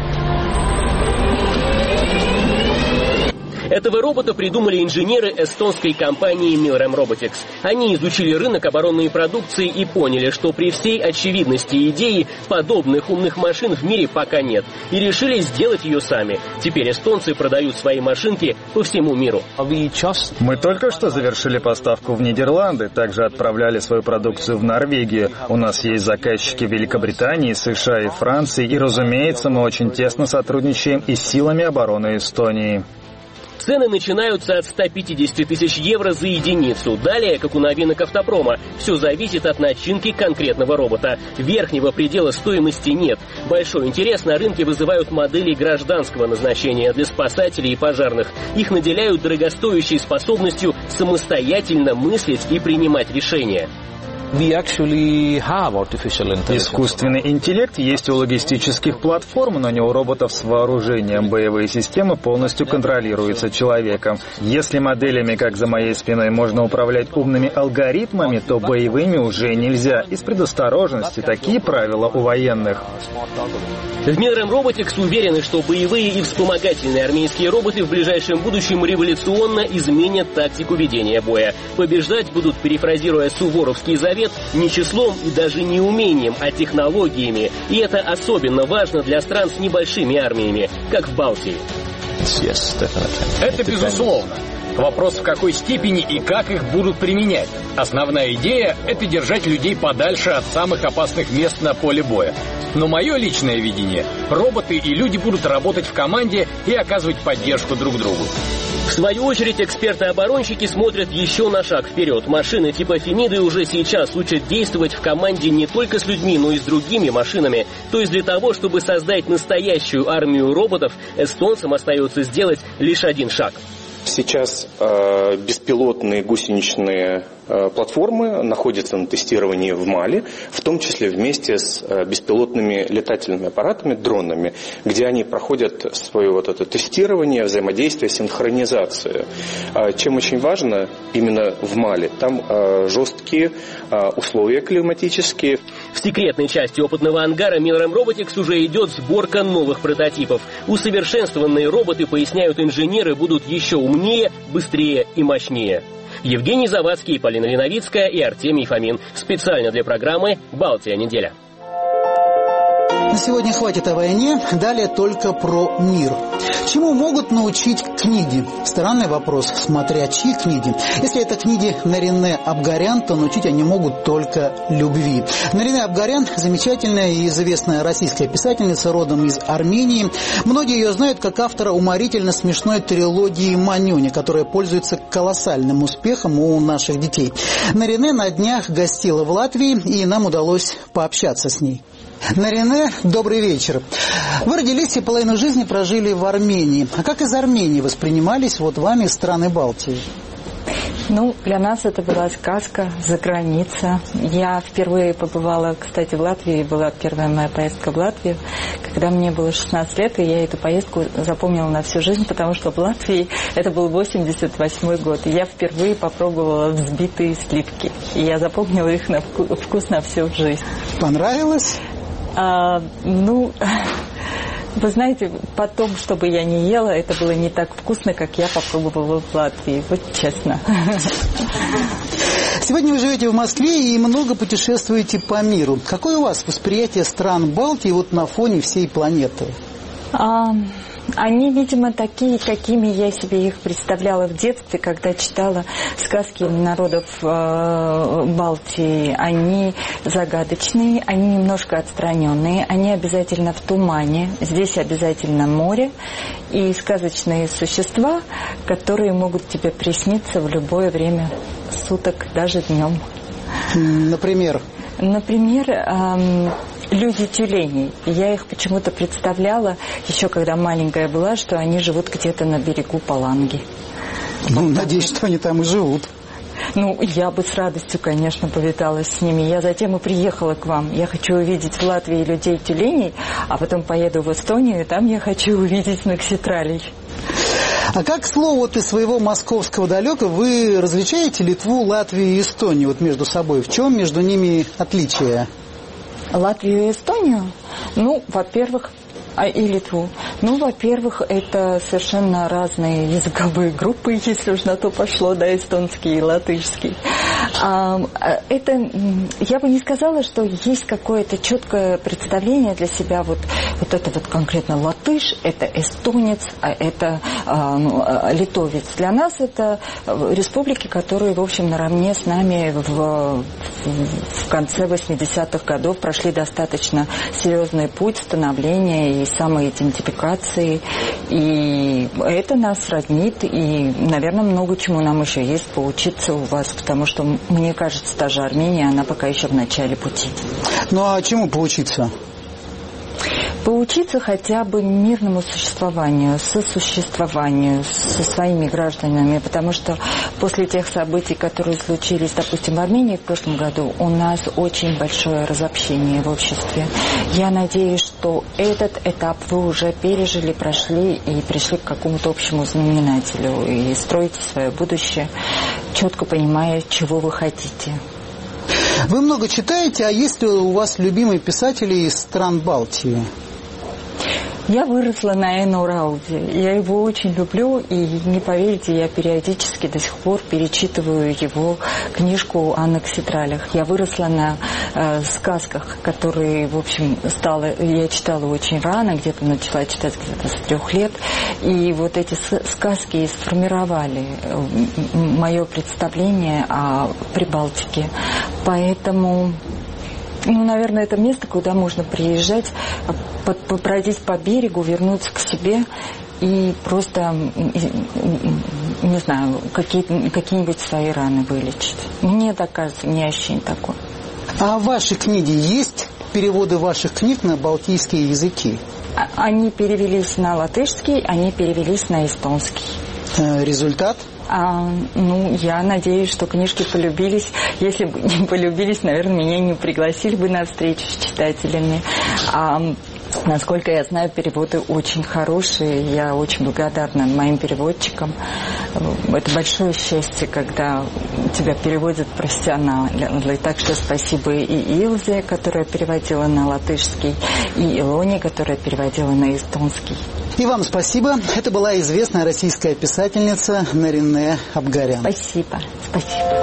Этого робота придумали инженеры эстонской компании Milrem Robotics. Они изучили рынок оборонной продукции и поняли, что при всей очевидности идеи подобных умных машин в мире пока нет. И решили сделать ее сами. Теперь эстонцы продают свои машинки по всему миру. Мы только что завершили поставку в Нидерланды, также отправляли свою продукцию в Норвегию. У нас есть заказчики в Великобритании, США и Франции. И, разумеется, мы очень тесно сотрудничаем и с силами обороны Эстонии. Цены начинаются от ста пятидесяти тысяч евро за единицу. Далее, как у новинок автопрома, все зависит от начинки конкретного робота. Верхнего предела стоимости нет. Большой интерес на рынке вызывают модели гражданского назначения для спасателей и пожарных. Их наделяют дорогостоящей способностью самостоятельно мыслить и принимать решения. Искусственный интеллект есть у логистических платформ, но не у роботов с вооружением. Боевые системы полностью контролируются человеком. Если моделями, как за моей спиной, можно управлять умными алгоритмами, то боевыми уже нельзя. Из предосторожности такие правила у военных. В Milrem Robotics уверены, что боевые и вспомогательные армейские роботы в ближайшем будущем революционно изменят тактику ведения боя. Побеждать будут, перефразируя суворовский завет, не числом и даже не умением, а технологиями. И это особенно важно для стран с небольшими армиями, как в Балтии. Это безусловно. Вопрос, в какой степени и как их будут применять. Основная идея – это держать людей подальше от самых опасных мест на поле боя. Но мое личное видение – роботы и люди будут работать в команде и оказывать поддержку друг другу. В свою очередь, эксперты-оборонщики смотрят еще на шаг вперед. Машины типа Фемиды уже сейчас учат действовать в команде не только с людьми, но и с другими машинами. То есть для того, чтобы создать настоящую армию роботов, эстонцам остается сделать лишь один шаг. Сейчас э, беспилотные гусеничные э, платформы находятся на тестировании в Мали, в том числе вместе с э, беспилотными летательными аппаратами, дронами, где они проходят свое вот это тестирование, взаимодействие, синхронизацию. Э, чем очень важно именно в Мали, там э, жесткие э, условия климатические. В секретной части опытного ангара Milrem Robotics уже идет сборка новых прототипов. Усовершенствованные роботы, поясняют инженеры, будут еще умнее, быстрее и мощнее. Евгений Завадский, Полина Леновицкая и Артемий Фомин. Специально для программы «Балтия неделя». На сегодня хватит о войне, далее только про мир. Чему могут научить книги? Странный вопрос, смотря чьи книги. Если это книги Нарине Абгарян, то научить они могут только любви. Нарине Абгарян – замечательная и известная российская писательница, родом из Армении. Многие ее знают как автора уморительно смешной трилогии «Манюня», которая пользуется колоссальным успехом у наших детей. Нарине на днях гостила в Латвии, и нам удалось пообщаться с ней. Нарине, добрый вечер. Вы родились и половину жизни прожили в Армении. А как из Армении воспринимались вот вами страны Балтии? Ну, для нас это была сказка за граница. Я впервые побывала, кстати, в Латвии. Была первая моя поездка в Латвию, когда мне было шестнадцать лет, и я эту поездку запомнила на всю жизнь, потому что в Латвии это был восемьдесят восьмой год. И я впервые попробовала взбитые сливки. И я запомнила их на вкус на всю жизнь. Понравилось? А, ну... Вы знаете, потом, чтобы я не ела, это было не так вкусно, как я попробовала в Латвии. Вот честно. Сегодня вы живете в Москве и много путешествуете по миру. Какое у вас восприятие стран Балтии вот на фоне всей планеты? А, они, видимо, такие, какими я себе их представляла в детстве, когда читала сказки народов э, Балтии. Они загадочные, они немножко отстраненные, они обязательно в тумане, здесь обязательно море и сказочные существа, которые могут тебе присниться в любое время суток, даже днем. Например? Например, эм, люди тюленей. Я их почему-то представляла, еще когда маленькая была, что они живут где-то на берегу Паланги. Ну, вот надеюсь, что они там и живут. Ну, я бы с радостью, конечно, повидалась с ними. Я затем и приехала к вам. Я хочу увидеть в Латвии людей-тюленей, а потом поеду в Эстонию, и там я хочу увидеть накситралей. А как, к слову, вот из своего московского далека вы различаете Литву, Латвию и Эстонию вот между собой? В чем между ними отличие? Латвию и Эстонию? Ну, во-первых, а и Литву. Ну, во-первых, это совершенно разные языковые группы, если уж на то пошло, да, эстонский и латышский. А, это, я бы не сказала, что есть какое-то четкое представление для себя, вот, вот это вот конкретно латыш, это эстонец, а это а, ну, литовец. Для нас это республики, которые, в общем, наравне с нами в, в конце восьмидесятых годов прошли достаточно серьезный путь становления и самоидентификации, и это нас роднит, и, наверное, много чему нам еще есть поучиться у вас, потому что, мне кажется, та же Армения, она пока еще в начале пути. Ну а чему поучиться? Поучиться хотя бы мирному существованию, сосуществованию со своими гражданами, потому что после тех событий, которые случились, допустим, в Армении в прошлом году, у нас очень большое разобщение в обществе. Я надеюсь, что этот этап вы уже пережили, прошли и пришли к какому-то общему знаменателю и строите свое будущее, четко понимая, чего вы хотите. Вы много читаете, а есть ли у вас любимые писатели из стран Балтии? Я выросла на Эйно Рауде. Я его очень люблю, и не поверите, я периодически до сих пор перечитываю его книжку о накситралях. Я выросла на э, сказках, которые, в общем, стала, я читала очень рано, где-то начала читать где-то с трех лет. И вот эти сказки сформировали мое представление о Прибалтике. Поэтому... Ну, наверное, это место, куда можно приезжать, побродить по берегу, вернуться к себе и просто, не знаю, какие, какие-нибудь свои раны вылечить. Мне так кажется, у меня ощущение такое. А в вашей книге есть переводы ваших книг на балтийские языки? Они перевелись на латышский, они перевелись на эстонский. Результат? А, ну, я надеюсь, что книжки полюбились. Если бы не полюбились, наверное, меня не пригласили бы на встречу с читателями. А, насколько я знаю, переводы очень хорошие. Я очень благодарна моим переводчикам. Это большое счастье, когда тебя переводят профессионалы. Так что спасибо и Илзе, которая переводила на латышский, и Илоне, которая переводила на эстонский. И вам спасибо. Это была известная российская писательница Нарине Абгарян. Спасибо. Спасибо.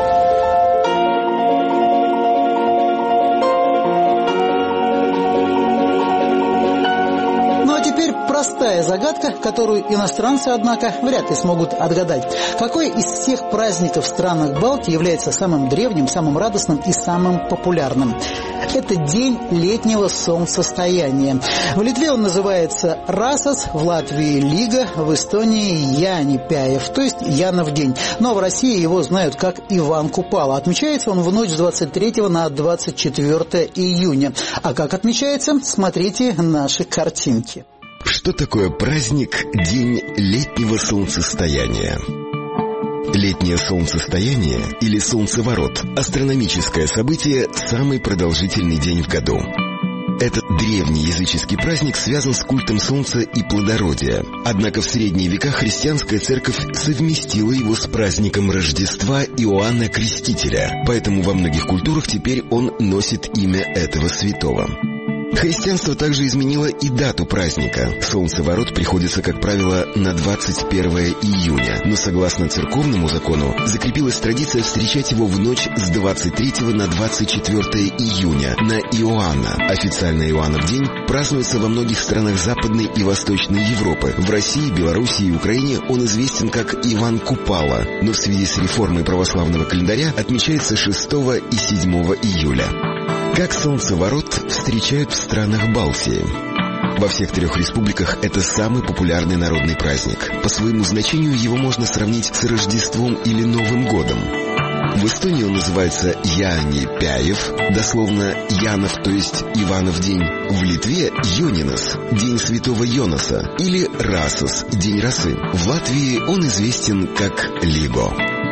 Простая загадка, которую иностранцы, однако, вряд ли смогут отгадать. Какой из всех праздников в странах Балтии является самым древним, самым радостным и самым популярным? Это День летнего солнцестояния. В Литве он называется Расас, в Латвии Лига, в Эстонии Янипяев, то есть Янов день. Но в России его знают как Иван Купала. Отмечается он в ночь с двадцать третьего на двадцать четвёртое июня. А как отмечается, смотрите наши картинки. Что такое праздник День летнего солнцестояния? Летнее солнцестояние или солнцеворот – астрономическое событие, самый продолжительный день в году. Этот древний языческий праздник связан с культом солнца и плодородия. Однако в средние века христианская церковь совместила его с праздником Рождества Иоанна Крестителя, поэтому во многих культурах теперь он носит имя этого святого. Христианство также изменило и дату праздника. Солнцеворот приходится, как правило, на двадцать первое июня, но согласно церковному закону закрепилась традиция встречать его в ночь с двадцать третьего на двадцать четвёртое июня, на Иоанна. Официально Иоаннов день празднуется во многих странах Западной и Восточной Европы. В России, Белоруссии и Украине он известен как Иван Купала, но в связи с реформой православного календаря отмечается шестого и седьмого июля. Как солнцеворот встречают в странах Балтии? Во всех трех республиках это самый популярный народный праздник. По своему значению его можно сравнить с Рождеством или Новым годом. В Эстонии он называется Яни Пяев, дословно Янов, то есть Иванов день. В Литве Йонинас, день святого Йонаса, или Расос, день росы. В Латвии он известен как Лиго.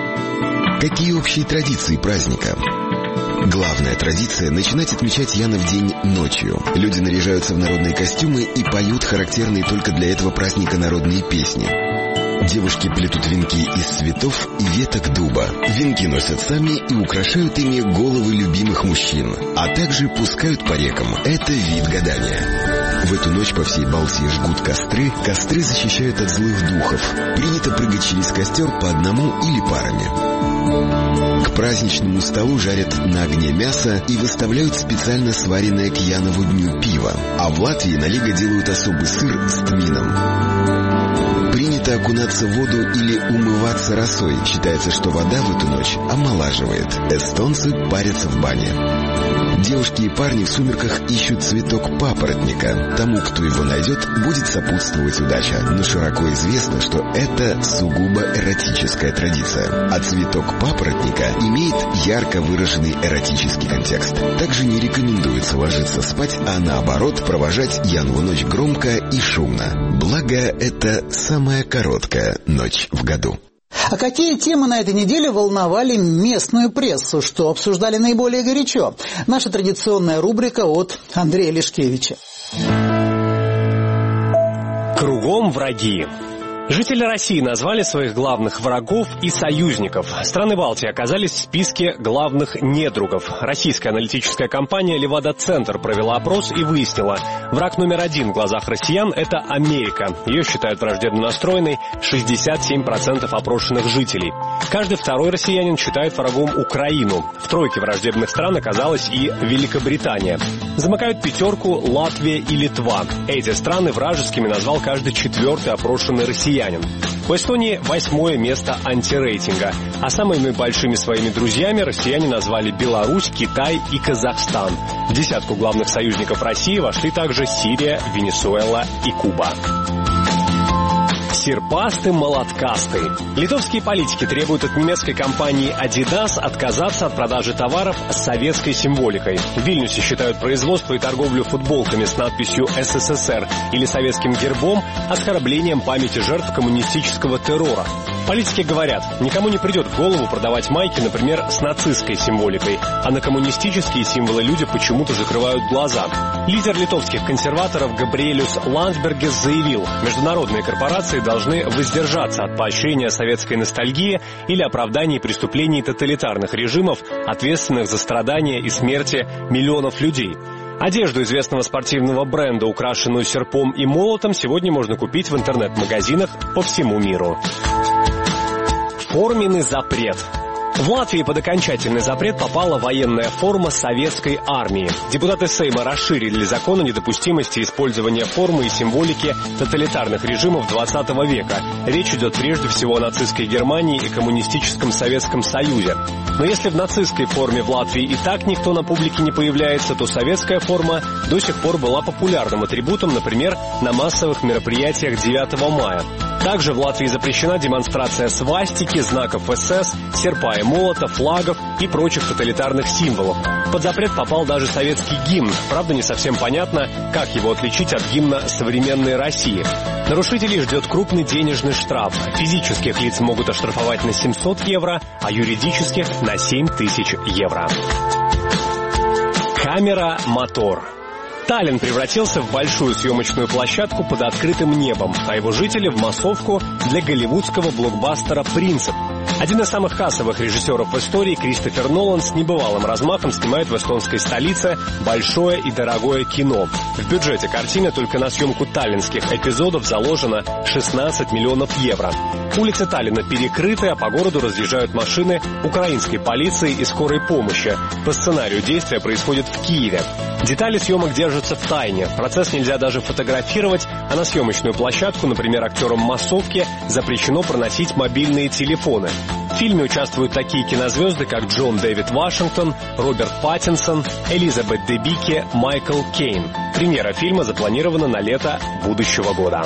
Какие общие традиции праздника? Главная традиция – начинать отмечать Янов день ночью. Люди наряжаются в народные костюмы и поют характерные только для этого праздника народные песни. Девушки плетут венки из цветов и веток дуба. Венки носят сами и украшают ими головы любимых мужчин, а также пускают по рекам. Это вид гадания. В эту ночь по всей Балтии жгут костры. Костры защищают от злых духов. Принято прыгать через костер по одному или парами. К праздничному столу жарят на огне мясо и выставляют специально сваренное к Янову дню пиво. А в Латвии на Лиго делают особый сыр с тмином. Принято окунаться в воду или умываться росой. Считается, что вода в эту ночь омолаживает. Эстонцы парятся в бане. Девушки и парни в сумерках ищут цветок папоротника. Тому, кто его найдет, будет сопутствовать удача. Но широко известно, что это сугубо эротическая традиция. А цветок папоротника имеет ярко выраженный эротический контекст. Также не рекомендуется ложиться спать, а наоборот провожать Янову ночь громко и шумно. Благо, это самая короткая ночь в году. А какие темы на этой неделе волновали местную прессу, что обсуждали наиболее горячо? Наша традиционная рубрика от Андрея Лешкевича. Кругом враги. Жители России назвали своих главных врагов и союзников. Страны Балтии оказались в списке главных недругов. Российская аналитическая компания «Левада-Центр» провела опрос и выяснила, враг номер один в глазах россиян – это Америка. Ее считают враждебно настроенной шестьдесят семь процентов опрошенных жителей. Каждый второй россиянин считает врагом Украину. В тройке враждебных стран оказалась и Великобритания. Замыкают пятерку Латвия и Литва. Эти страны вражескими назвал каждый четвертый опрошенный россиянин. В Эстонии восьмое место антирейтинга. А самыми большими своими друзьями россияне назвали Беларусь, Китай и Казахстан. В десятку главных союзников России вошли также Сирия, Венесуэла и Куба. Серпасты, молоткасты. Литовские политики требуют от немецкой компании Adidas отказаться от продажи товаров с советской символикой. В Вильнюсе считают производство и торговлю футболками с надписью СССР или советским гербом оскорблением памяти жертв коммунистического террора. Политики говорят, никому не придет в голову продавать майки, например, с нацистской символикой, а на коммунистические символы люди почему-то закрывают глаза. Лидер литовских консерваторов Габриэлюс Ландсбергес заявил, международные корпорации должны воздержаться от поощрения советской ностальгии или оправдания преступлений тоталитарных режимов, ответственных за страдания и смерти миллионов людей. Одежду известного спортивного бренда, украшенную серпом и молотом, сегодня можно купить в интернет-магазинах по всему миру. Форменный запрет. В Латвии под окончательный запрет попала военная форма советской армии. Депутаты Сейма расширили закон о недопустимости использования формы и символики тоталитарных режимов двадцатого века. Речь идет прежде всего о нацистской Германии и коммунистическом Советском Союзе. Но если в нацистской форме в Латвии и так никто на публике не появляется, то советская форма до сих пор была популярным атрибутом, например, на массовых мероприятиях девятого мая. Также в Латвии запрещена демонстрация свастики, знаков СС, серпа и молота, флагов и прочих тоталитарных символов. Под запрет попал даже советский гимн. Правда, не совсем понятно, как его отличить от гимна современной России. Нарушителей ждет крупный денежный штраф. Физических лиц могут оштрафовать на семьсот евро, а юридических – на семь тысяч евро. Камера-мотор. Таллин превратился в большую съемочную площадку под открытым небом, а его жители — в массовку для голливудского блокбастера «Принцип». Один из самых кассовых режиссеров в истории, Кристофер Нолан, с небывалым размахом снимает в эстонской столице большое и дорогое кино. В бюджете картины только на съемку таллинских эпизодов заложено шестнадцать миллионов евро. Улицы Таллина перекрыты, а по городу разъезжают машины украинской полиции и скорой помощи. По сценарию действия происходит в Киеве. Детали съемок держатся в тайне. Процесс нельзя даже фотографировать, а на съемочную площадку, например, актерам массовки, запрещено проносить мобильные телефоны. В фильме участвуют такие кинозвезды, как Джон Дэвид Вашингтон, Роберт Паттинсон, Элизабет Дебики, Майкл Кейн. Премьера фильма запланирована на лето будущего года.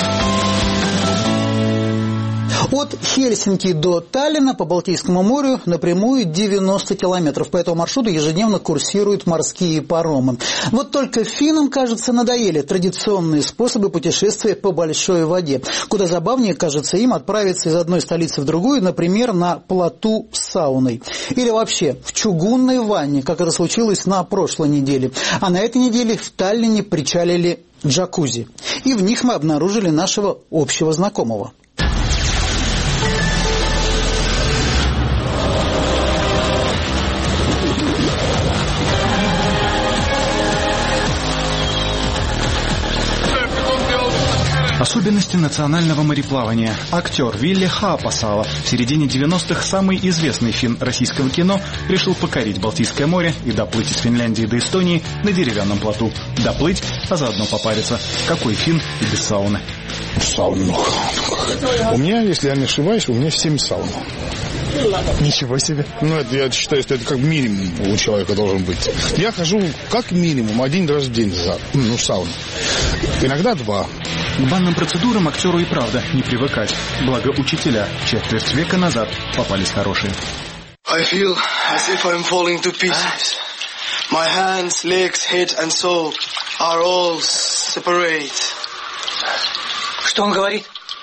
От Хельсинки до Таллина по Балтийскому морю напрямую девяносто километров. По этому маршруту ежедневно курсируют морские паромы. Вот только финнам, кажется, надоели традиционные способы путешествия по большой воде. Куда забавнее, кажется, им отправиться из одной столицы в другую, например, на плоту с сауной. Или вообще в чугунной ванне, как это случилось на прошлой неделе. А на этой неделе в Таллине причалили джакузи. И в них мы обнаружили нашего общего знакомого. Особенности национального мореплавания. Актер Вилли Хаапасало, в середине девяностых самый известный финн российского кино, решил покорить Балтийское море и доплыть из Финляндии до Эстонии на деревянном плоту. Доплыть, а заодно попариться. Какой финн и без сауны? Сауна. У меня, если я не ошибаюсь, у меня семь саун. Ничего себе. Ну, это, я считаю, что это как минимум у человека должен быть. Я хожу как минимум один раз в день за, ну, в сауну. Иногда два. К банным процедурам актеру и правда не привыкать. Благо учителя четверть века назад попались хорошие. I feel as if I'm falling to pieces. My hands, legs, head and soul are all separate. Что он говорит?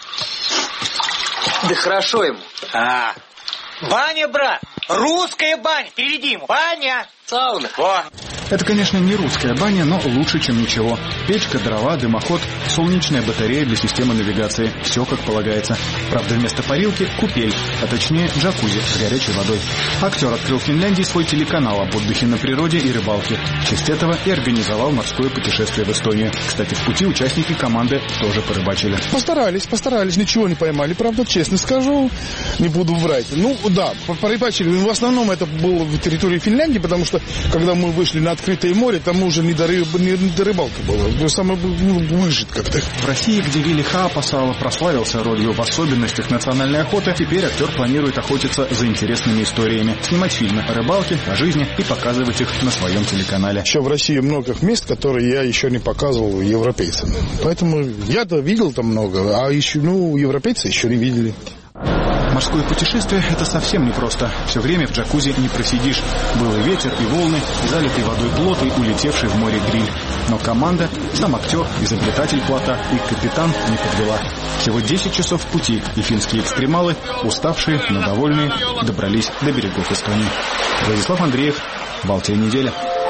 Да хорошо ему. А, баня, брат! Русская баня! Переведи ему! Баня! Сауна! Во! Это, конечно, не русская баня, но лучше, чем ничего. Печка, дрова, дымоход, солнечная батарея для системы навигации. Все как полагается. Правда, вместо парилки – купель, а точнее джакузи с горячей водой. Актер открыл в Финляндии свой телеканал об отдыхе на природе и рыбалке. В честь этого и организовал морское путешествие в Эстонию. Кстати, в пути участники команды тоже порыбачили. Постарались, постарались, ничего не поймали, правда, честно скажу, не буду врать. Ну, да, порыбачили. В основном это было в территории Финляндии, потому что, когда мы вышли на открытое море, там уже не до, рыб, не до рыбалки было. Самое, ну, выжить как-то. В России, где Вилли Хаапасало прославился ролью в особенностях национальной охоты, теперь актер планирует охотиться за интересными историями, снимать фильмы о рыбалке, о жизни и показывать их на своем телеканале. Еще в России много мест, которые я еще не показывал европейцам. Поэтому я-то видел там много, а еще, ну, европейцы еще не видели. Морское путешествие – это совсем непросто. Все время в джакузи не просидишь. Был и ветер, и волны, и залитый водой плот, и улетевший в море гриль. Но команда, сам актер, изобретатель плота и капитан не подвела. Всего десять часов в пути, и финские экстремалы, уставшие, но довольные, добрались до берегов Эстонии. Владислав Андреев, Балтия неделя.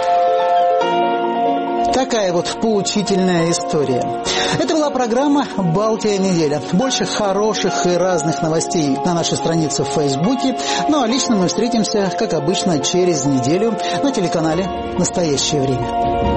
Такая вот поучительная история. Это была программа «Балтия неделя». Больше хороших и разных новостей на нашей странице в Фейсбуке. Ну а лично мы встретимся, как обычно, через неделю на телеканале «Настоящее время».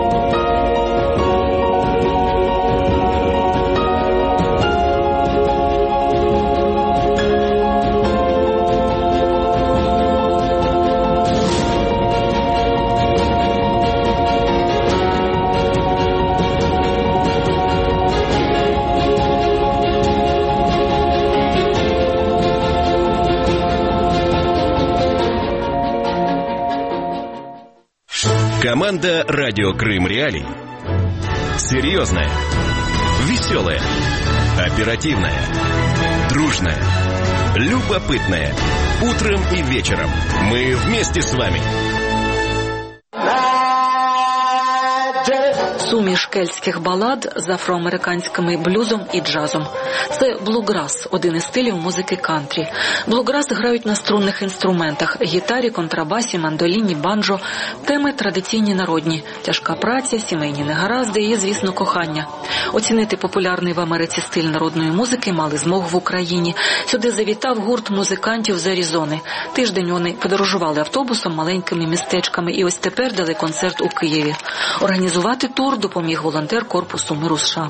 Команда «Радио Крым Реалии». Серьезная, веселая, оперативная, дружная, любопытная. Утром и вечером мы вместе с вами. суміш кельтських балад з афроамериканськими блюзом і джазом. Це блуграс – один із стилів музики кантрі. Блуграс грають на струнних інструментах – гітарі, контрабасі, мандоліні, банджо. Теми традиційні народні – тяжка праця, сімейні негаразди і, звісно, кохання. Оцінити популярний в Америці стиль народної музики мали змогу в Україні. Сюди завітав гурт музикантів з Аризони. Тиждень вони подорожували автобусом маленькими містечками і ось тепер дали концерт у Києві. Організувати тур допоміг волонтер Корпусу миру США.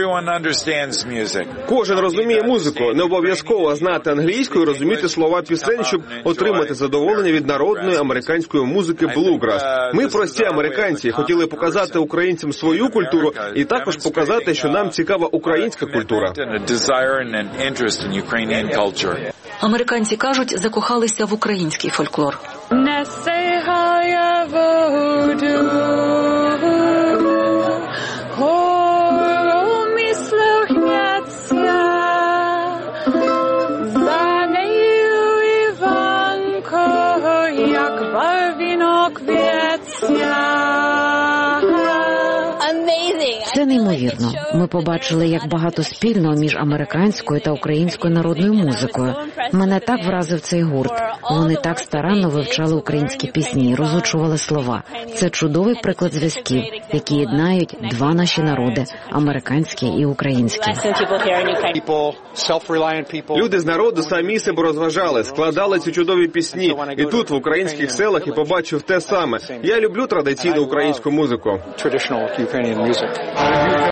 Кожен розуміє музику. Не обов'язково знати англійську і розуміти слова пісень, щоб отримати задоволення від народної американської музики блуграс. Ми прості американці, хотіли показати українцям свою культуру і також показати, що нам цікава українська культура. Американці кажуть, закохалися в український фольклор. Це неймовірно. Ми побачили, як багато спільного між американською та українською народною музикою. Мене так вразив цей гурт. Вони так старанно вивчали українські пісні, розучували слова. Це чудовий приклад зв'язків, які єднають два наші народи – американський і український. Люди з народу самі себе розважали, складали ці чудові пісні. І тут, в українських селах, я побачив те саме. Я люблю традиційну українську музику.